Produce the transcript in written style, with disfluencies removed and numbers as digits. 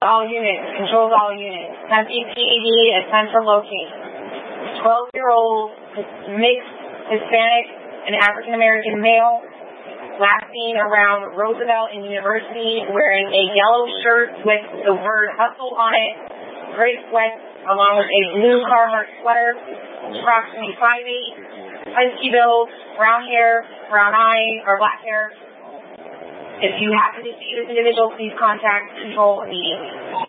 all units, controls all units. 10 PPAD at central location. 12-year-old mixed Hispanic and African American male, last seen around Roosevelt and University, wearing a yellow shirt with the word hustle on it, gray sweats, along with a blue Carhartt sweater, approximately 5'8", husky build, brown hair, brown eye, or black hair. If you happen to see this individual, please contact control immediately.